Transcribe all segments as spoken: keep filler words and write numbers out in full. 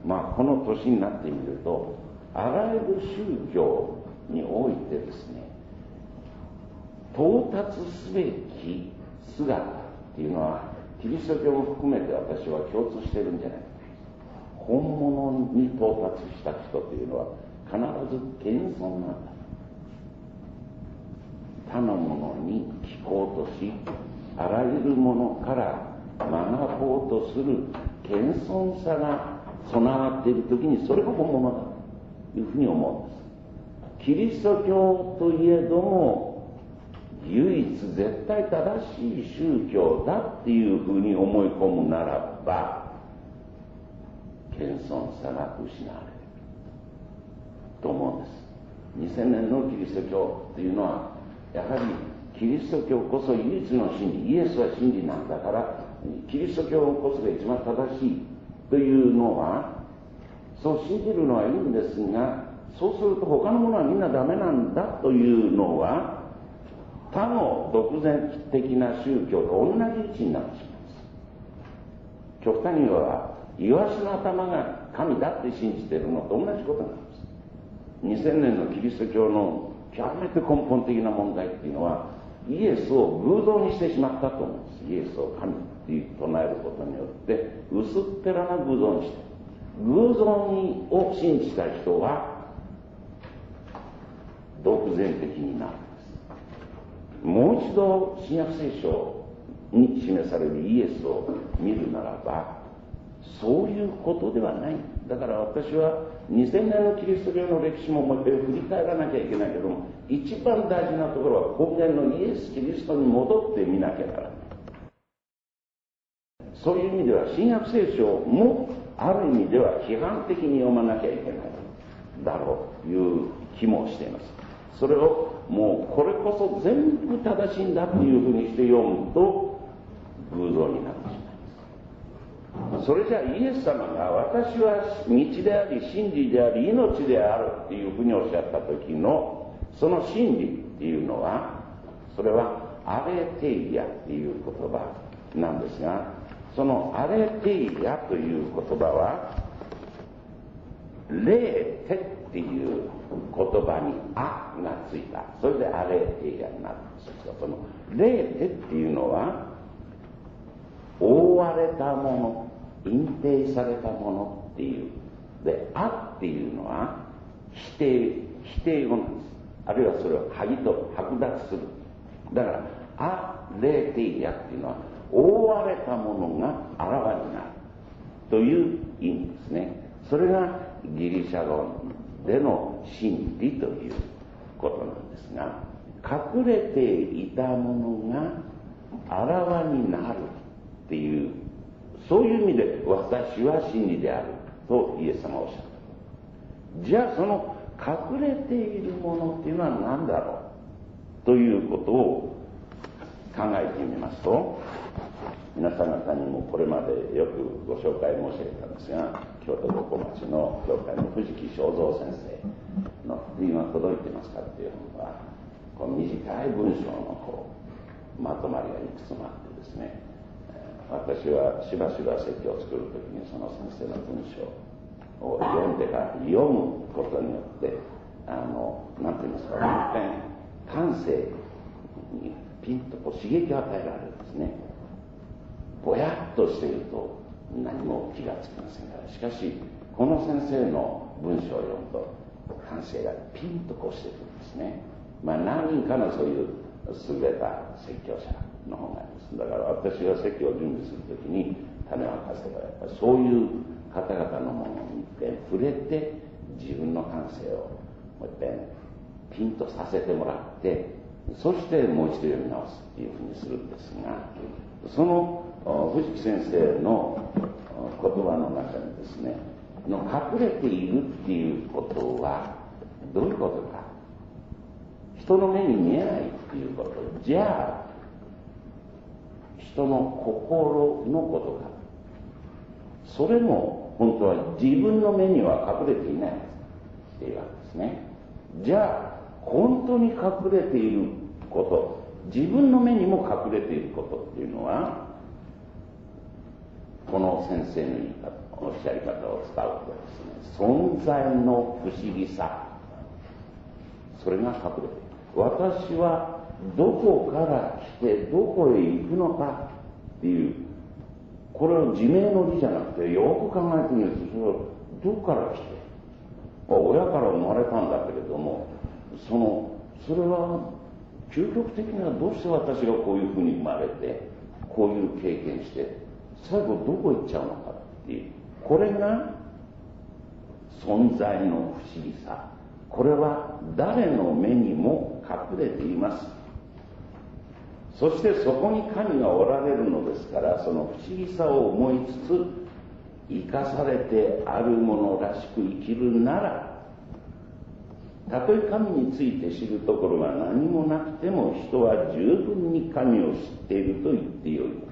まあこの年になってみると、あらゆる宗教においてですね、到達すべき姿っていうのはキリスト教も含めて私は共通してるんじゃないか。本物に到達した人というのは必ず謙遜なんだ。他のものに聞こうとし、あらゆるものから学ぼうとする謙遜さが備わっているときに、それが本物だというふうに思うんです。キリスト教といえども唯一絶対正しい宗教だっていうふうに思い込むならば、謙遜さが失われると思うんです。にせんねんのキリスト教というのは、やはりキリスト教こそ唯一の真理、イエスは真理なんだから、キリスト教こそが一番正しいというのは、そう信じるのはいいんですが、そうすると他のものはみんなダメなんだというのは、他の独善的な宗教と同じ位置になってしまいます。極端に言えば、イワシの頭が神だって信じているのと同じことなんです。にせんねんのキリスト教の極めて根本的な問題っていうのは、イエスを偶像にしてしまったと思うんです。イエスを神っていう唱えることによって薄っぺらな偶像にして、偶像にを信じた人は独善的になるんです。もう一度新約聖書に示されるイエスを見るならば、そういうことではない。だから私はにせんねんのキリスト教の歴史ももう一回振り返らなきゃいけないけども、一番大事なところは根源のイエス・キリストに戻ってみなきゃならない。そういう意味では新約聖書もある意味では批判的に読まなきゃいけないだろうという気もしています。それをもうこれこそ全部正しいんだというふうにして読むと偶像になってしまいます。それじゃあイエス様が私は道であり真理であり命であるっていうふうにおっしゃった時のその真理っていうのは、それはアレテイアっていう言葉なんですが、そのアレテイアという言葉はレーテっていう言葉にあがついた。それでアレテイアになるんですが、そのレーテっていうのは覆われたもの、隠蔽されたものっていう。で、あっていうのは否定、否定語なんです。あるいはそれを剥ぎ取る、剥奪する。だから、アレテイアっていうのは覆われたものがあらわになるという意味ですね。それがギリシャ語での真理ということなんですが、隠れていたものがあらわになるっていう、そういう意味で私は真理であるとイエス様はおっしゃった。じゃあその隠れているものっていうのは何だろうということを考えてみますと、皆さん方にもこれまでよくご紹介申し上げたんですが、京都五湖町の教会の藤木正蔵先生の福音は届いてますかっていうのは、この短い文章のこうまとまりがいくつもあってですね、私はしばしば説教を作るときにその先生の文章を読んでから読むことによってあの何て言いますか、一遍感性にピンとこう刺激を与えられるんですね。ぼやっとしていると何も気がつきませんから、しかしこの先生の文章を読むと感性がピンとこうしてくるんですね。まあ何人かのそういう優れた説教者の方があります。だから私が説教を準備するときに種を明かせば、やっぱりそういう方々のものに一遍触れて自分の感性をもう一遍ピンとさせてもらって、そしてもう一度読み直すっていうふうにするんですが、その藤木先生の言葉の中にですね、の隠れているっていうことはどういうことか、人の目に見えないっていうことじゃあ人の心のことか、それも本当は自分の目には隠れていないっていうわけですね。じゃあ本当に隠れていること、自分の目にも隠れていることっていうのは、この先生の言い方おっしゃり方を使うとですね、存在の不思議さ、それが隠れている。私はどこから来てどこへ行くのかっていう、これを自明の理じゃなくて、よく考えてみると、それはどこから来て、親から生まれたんだけれども、そのそれは究極的にはどうして私がこういうふうに生まれてこういう経験して最後どこ行っちゃうのかっていう、これが存在の不思議さ。これは誰の目にも隠れています。そしてそこに神がおられるのですから、その不思議さを思いつつ生かされてあるものらしく生きるなら、たとえ神について知るところが何もなくても、人は十分に神を知っていると言ってよいのです。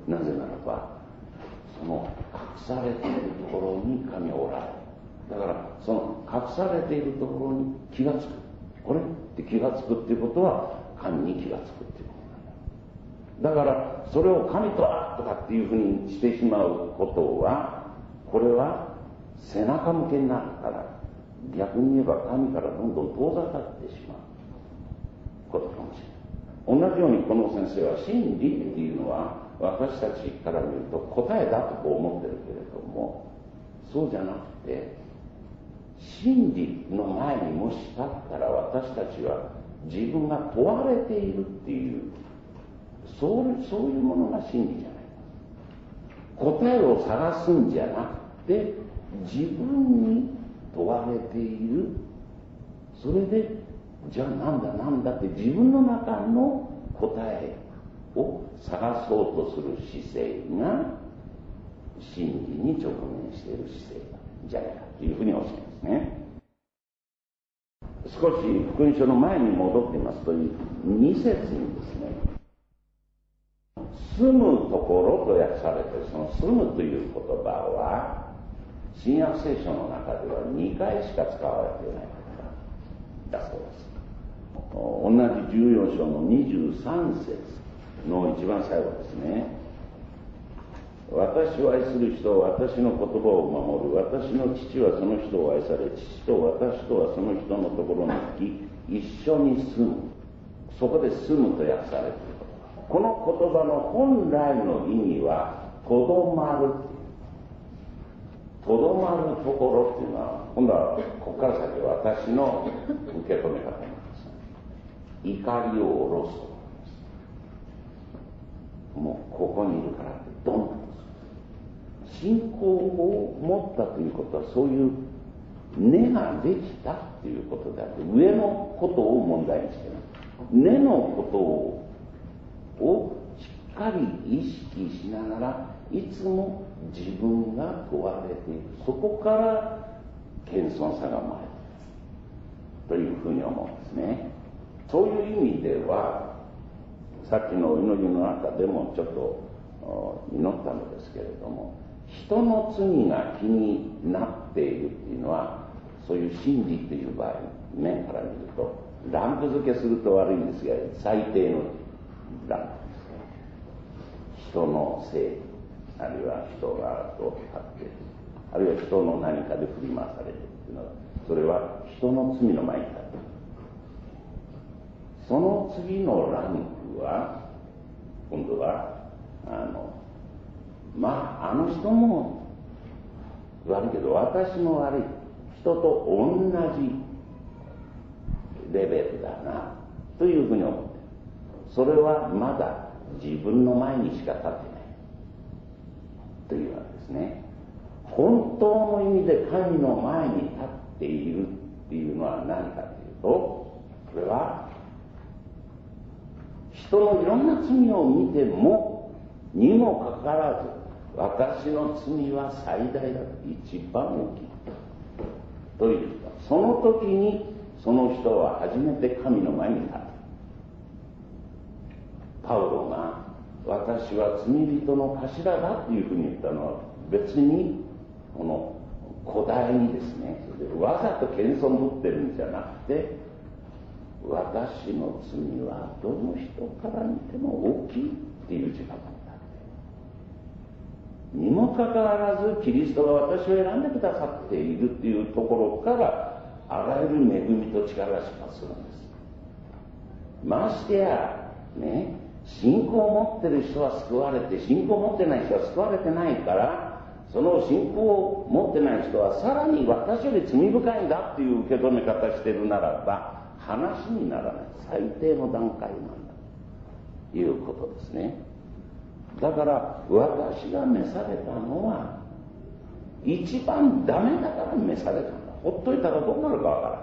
なぜならば、その隠されているところに神はおられる。だからその隠されているところに気がつく、これって気がつくっていうことは神に気がつくっていうことなんだ。だからそれを神とはとかっていうふうにしてしまうことは、これは背中向けになるから、逆に言えば神からどんどん遠ざかってしまうことかもしれない。同じようにこの先生は真理っていうのは私たちから見ると答えだとこう思ってるけれども、そうじゃなくて、真理の前にもし立ったら私たちは自分が問われているっていう、そうそういうものが真理じゃない。答えを探すんじゃなくて、自分に問われている。それでじゃあなんだなんだって自分の中の答えを探そうとする姿勢が真理に直面している姿勢じゃないかというふうにおっしゃいますね。少し福音書の前に戻っていますと、に節にですね、住むところと訳されている、その住むという言葉は新約聖書の中ではにかいしか使われていない言葉だそうです。同じじゅうよん章のにじゅうさん節の一番最後ですね。私を愛する人は私の言葉を守る。私の父はその人を愛され、父と私とはその人のところに行き、一緒に住む。そこで住むと訳されている。この言葉の本来の意味はとどまる。とどまるところっていうのは、今度はここから先私の受け止め方なんです。怒りを下ろすと。もうここにいるからってドンと信仰を持ったということは、そういう根ができたということであって、上のことを問題にしてない。根のことををしっかり意識しながら、いつも自分が問われている。そこから謙遜さが生まれているというふうに思うんですね。そういう意味では、さっきのお祈りの中でもちょっと祈ったのですけれども、人の罪が気になっているっていうのは、そういう真理っていう場合面から見るとランク付けすると悪いんですが、最低のランクです。人のせい、あるいは人がこう立って、あるいは人の何かで振り回されているっていうのは、それは人の罪の前に立っている。その次のランクは今度はあのまああの人も悪いけど私も悪い、人と同じレベルだなというふうに思っている。それはまだ自分の前にしか立ってないというわけですね。本当の意味で神の前に立っているっていうのは何かというと、これは人のいろんな罪を見てもにもかかわらず、私の罪は最大だと、一番大きいという人、その時にその人は初めて神の前に立つ。パウロが私は罪人の頭だというふうに言ったのは、別にこの古代にですね、わざと謙遜ぶってるんじゃなくて、私の罪はどの人から見ても大きいっていう自覚だ。 にもかかわらずキリストが私を選んでくださっているっていうところからあらゆる恵みと力が出発するんです。ましてやね、信仰を持ってる人は救われて、信仰を持ってない人は救われてないから、その信仰を持ってない人はさらに私より罪深いんだっていう受け止め方してるならば話にならない、最低の段階なんだということですね。だから私が召されたのは一番ダメだから召されたんだ。ほっといたらどうなるかわからない。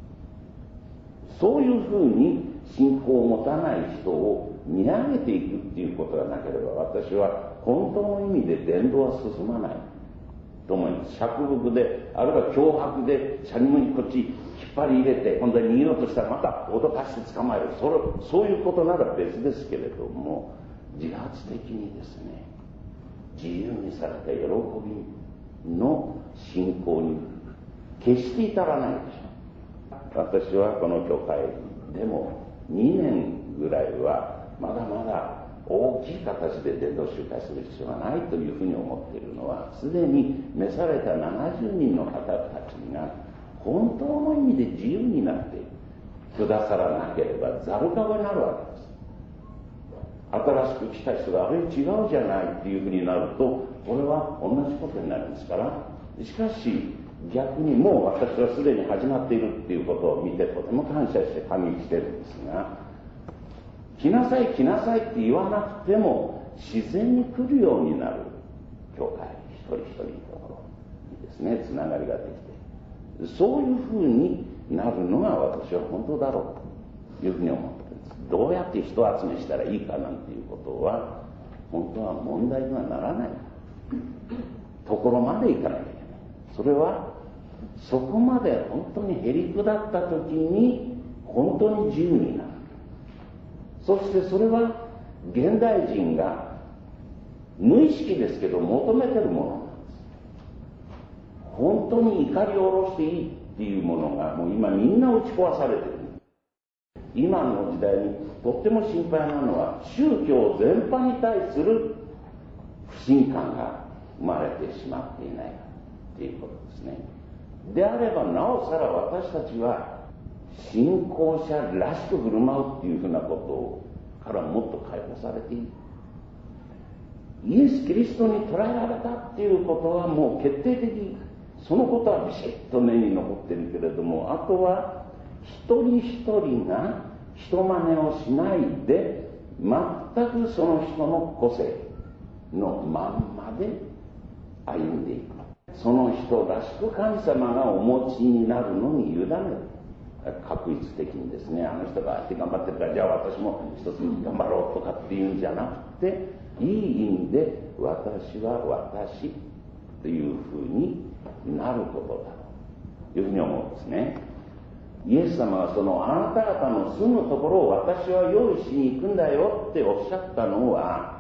そういうふうに信仰を持たない人を見上げていくっていうことがなければ、私は本当の意味で伝道は進まないと思います。釈伏で、あるいは脅迫でシャニムにこっち引っ張り入れて、今度は逃げようとしたらまた脅かして捕まえる、それそういうことなら別ですけれども、自発的にですね、自由にされた喜びの信仰に決して至らないでしょう。私はこの教会でもにねんぐらいはまだまだ大きい形で伝道集会する必要がないというふうに思っているのは、すでに召されたななじゅうにんの方たちが本当の意味で自由になってくださらなければざる籠になるわけです。新しく来た人があれ違うじゃないっていうふうになると、これは同じことになりますから。しかし逆にもう私はすでに始まっているっていうことを見てとても感謝して感激してるんですが、来なさい来なさいって言わなくても自然に来るようになる教会一人一人のところにですね、つながりができて、そういうふうになるのが私は本当だろうというふうに思ってるんです。どうやって人集めしたらいいかなんていうことは本当は問題にはならないところまでいかなきゃいけない。それはそこまで本当にへりくだった時に本当に自由になる。そしてそれは現代人が無意識ですけど求めてるものなんです。本当に怒りを下ろしていいっていうものがもう今みんな打ち壊されてる。今の時代にとっても心配なのは宗教全般に対する不信感が生まれてしまっていないかということですね。であればなおさら私たちは信仰者らしく振る舞うっていうふうなことからもっと解放されている。イエス・キリストに捉えられたっていうことはもう決定的、そのことはビシッと目に残ってるけれども、あとは一人一人が人真似をしないで全くその人の個性のまんまで歩んでいく。その人らしく神様がお持ちになるのに委ねる。確率的にですね、あの人がああやって頑張ってるからじゃあ私も一つに頑張ろうとかっていうんじゃなくて、いい意味で私は私というふうになることだというふうに思うんですね。イエス様はそのあなた方の住むところを私は用意しに行くんだよっておっしゃったのは、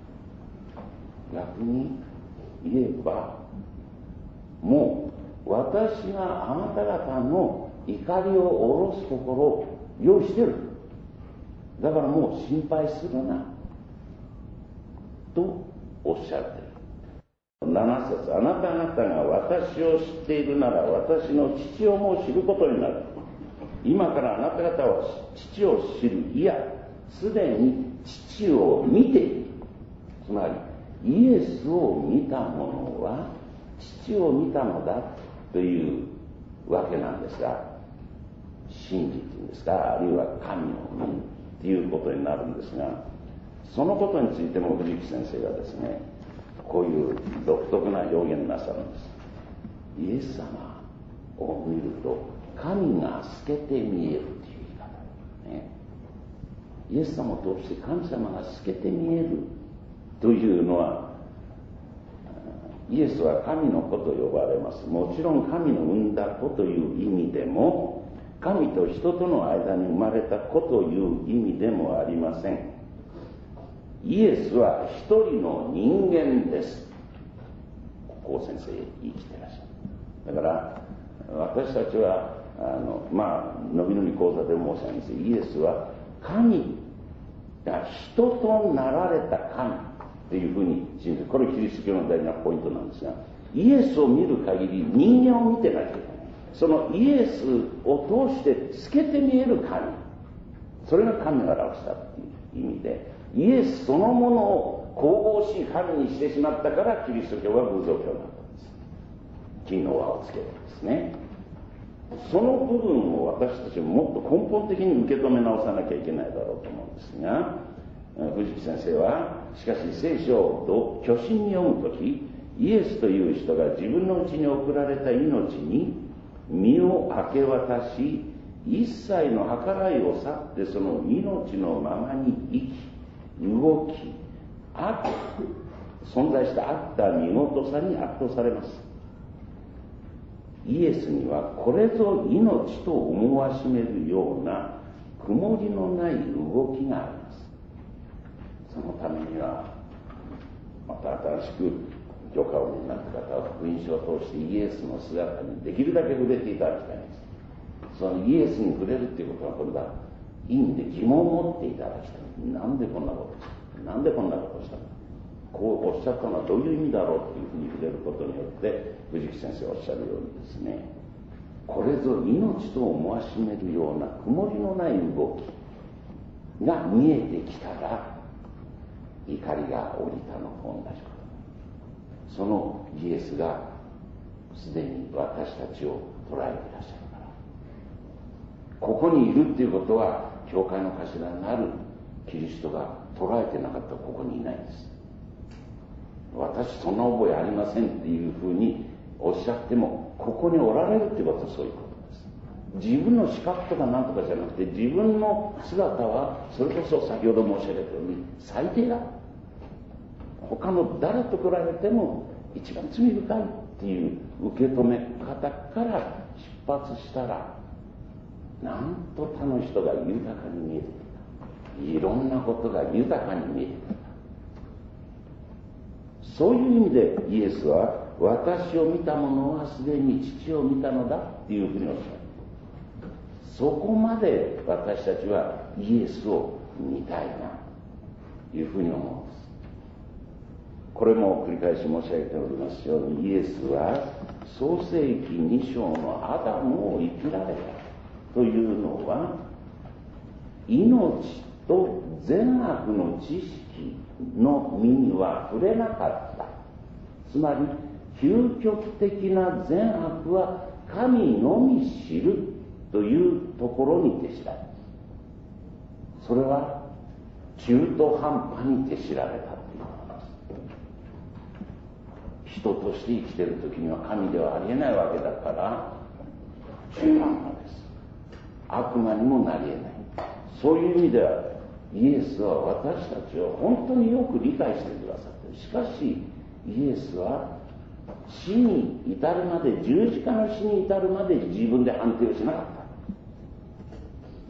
逆に言えばもう私があなた方の怒りを下ろすところを用意してる。だからもう心配するなとおっしゃっている。なな節、あなた方が私を知っているなら私の父をも知ることになる。今からあなた方は父を知る、いやすでに父を見ている。つまりイエスを見た者は父を見たのだというわけなんですが、真実ですか、あるいは神を見るということになるんですが、そのことについても藤木先生がですね、こういう独特な表現なさるんです。イエス様を見ると神が透けて見えるという言い方ね。イエス様を通して神様が透けて見えるというのは、イエスは神の子と呼ばれます。もちろん神の産んだ子という意味でも、神と人との間に生まれた子という意味でもありません。イエスは一人の人間です。ここ先生言い切ってらっしゃる。だから私たちはあのまあのびのび講座で申し上げます。イエスは神が人となられた神っていうふうに信じる。これキリスト教の大事なポイントなんですが、イエスを見る限り人間を見てなきゃいけない。そのイエスを通して透けて見える神、それが神が表したっていう意味で、イエスそのものを神々しい神にしてしまったから、キリスト教は偶像教になったんです。金の輪をつけてですね。その部分を私たちももっと根本的に受け止め直さなきゃいけないだろうと思うんですが、藤木先生はしかし聖書を虚心に読むとき、イエスという人が自分のうちに送られた命に身を明け渡し、一切の計らいを去ってその命のままに生き動きあ存在したあった見事さに圧倒されます。イエスにはこれぞ命と思わしめるような曇りのない動きがあります。そのためにはまた新しく教会をになった方は福音書を通してイエスの姿にできるだけ触れていただきたいんです。そのイエスに触れるっていうことは、これはいい意味で疑問を持っていただきたい。なんでこんなことしたなんでこんなことしたこうおっしゃったのはどういう意味だろうっていうふうに触れることによって、藤木先生おっしゃるようにですね、これぞ命と思わしめるような曇りのない動きが見えてきたら、怒りが降りたのと同じこと。そのイエスがすでに私たちを捉えていらっしゃるから、ここにいるっていうことは、教会の頭になるキリストが捉えてなかったらここにいないんです。私そんな覚えありませんっていうふうにおっしゃっても、ここにおられるっていうことはそういうことです。自分の資格とか何とかじゃなくて、自分の姿はそれこそ先ほど申し上げたように最低だ、他の誰と比べても一番罪深いっていう受け止め方から出発したら、なんと他の人が豊かに見えてきた、いろんなことが豊かに見えてきた。そういう意味でイエスは、私を見た者はすでに父を見たのだっていうふうにおっしゃる。そこまで私たちはイエスを見たいなというふうに思うんです。これも繰り返し申し上げておりますように、イエスは創世記に章のアダムを生きられたというのは、命と善悪の知識の身には触れなかった。つまり究極的な善悪は神のみ知るというところに徹した。それは中途半端に徹しられたということです。人として生きている時には神ではありえないわけだから、中途半端です。悪魔にもなりえない。そういう意味ではイエスは私たちを本当によく理解してくださっている。しかしイエスは死に至るまで、十字架の死に至るまで自分で判定をしなかった。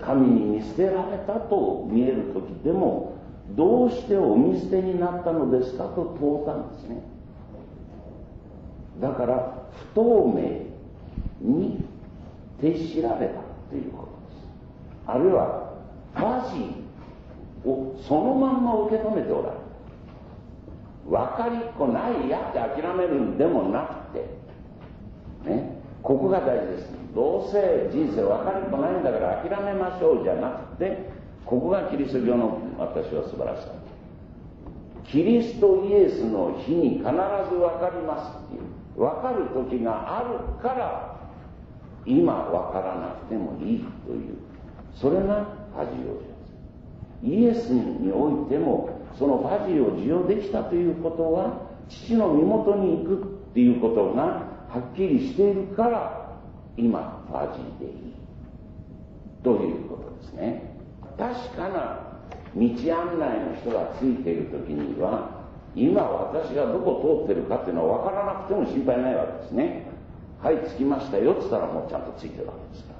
神に見捨てられたと見える時でも、どうしてお見捨てになったのですかと問うたんですね。だから不透明に徹しられたということです。あるいはマジをそのまんま受け止めておられる。分かりっこないやって諦めるんでもなくてね、ここが大事です。どうせ人生分かりっこないんだから諦めましょうじゃなくて、ここがキリスト教の私は素晴らしさ。キリストイエスの日に必ず分かりますっていう、分かる時があるから今分からなくてもいいという、それが恥をです。イエスにおいてもそのファジーを受容できたということは、父の身元に行くっていうことがはっきりしているから、今ファジーでいいということですね。確かな道案内の人がついている時には、今私がどこ通ってるかっていうのは分からなくても心配ないわけですね。はい、着きましたよって言ったらもうちゃんとついてるわけですから、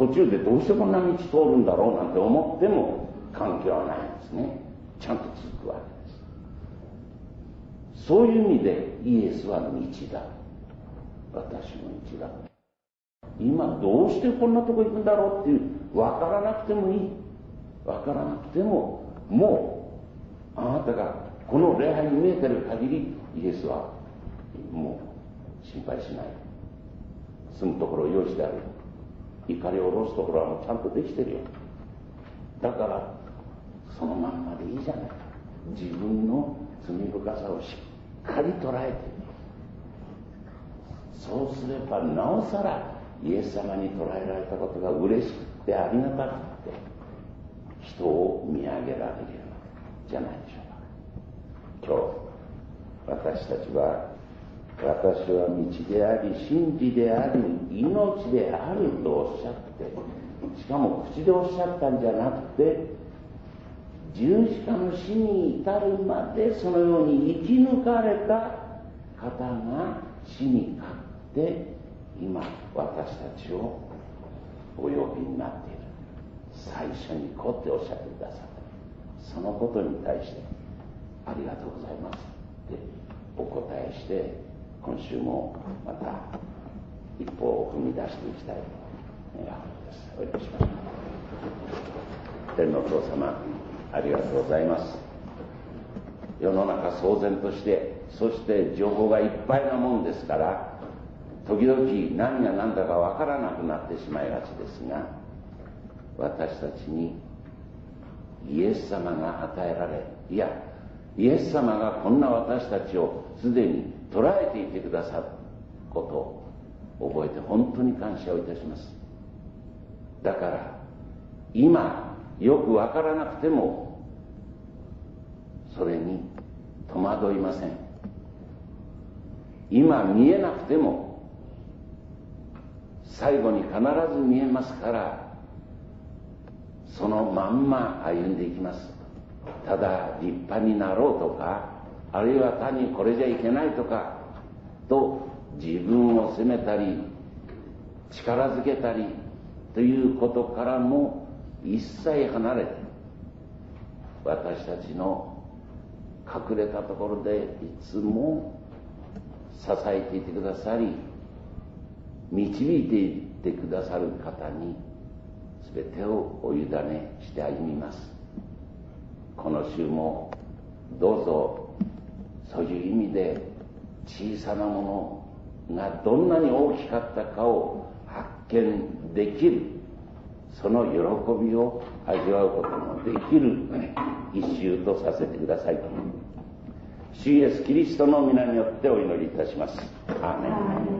途中でどうしてこんな道通るんだろうなんて思っても関係はないんですね。ちゃんと続くわけです。そういう意味でイエスは道だ、私の道だ。今どうしてこんなとこ行くんだろうっていう、分からなくてもいい、分からなくてももうあなたがこの礼拝に見えてる限りイエスはもう心配しない。住むところを用意してある。怒りを下ろすところはもうちゃんとできてるよ。だからそのまんまでいいじゃないか。自分の罪深さをしっかり捉えて、そうすればなおさらイエス様に捉えられたことが嬉しくてありがたくて、人を見上げられるようなじゃないでしょうか。今日私たちは、私は道であり真理であり命であるとおっしゃって、しかも口でおっしゃったんじゃなくて、十字架の死に至るまでそのように生き抜かれた方が死に勝って今私たちをお呼びになっている。最初に来っておっしゃってくださった。そのことに対してありがとうございますってお答えして、今週もまた一歩を踏み出していきたいと願うのです。お祈りしましょう。天のお父様、ありがとうございます。世の中騒然として、そして情報がいっぱいなもんですから、時々何が何だかわからなくなってしまいがちですが、私たちにイエス様が与えられ、いやイエス様がこんな私たちをすでに捉えていてくださることを覚えて本当に感謝をいたします。だから今よくわからなくてもそれに戸惑いません。今見えなくても最後に必ず見えますから、そのまんま歩んでいきます。ただ立派になろうとか、あるいは単にこれじゃいけないとかと自分を責めたり力づけたりということからも一切離れて、私たちの隠れたところでいつも支えていてくださり、導いていってくださる方に全てをお委ねして歩みます。この週もどうぞそういう意味で小さなものがどんなに大きかったかを発見できる、その喜びを味わうこともできる一週とさせてください。主イエスキリストの皆によってお祈りいたします。アーメン。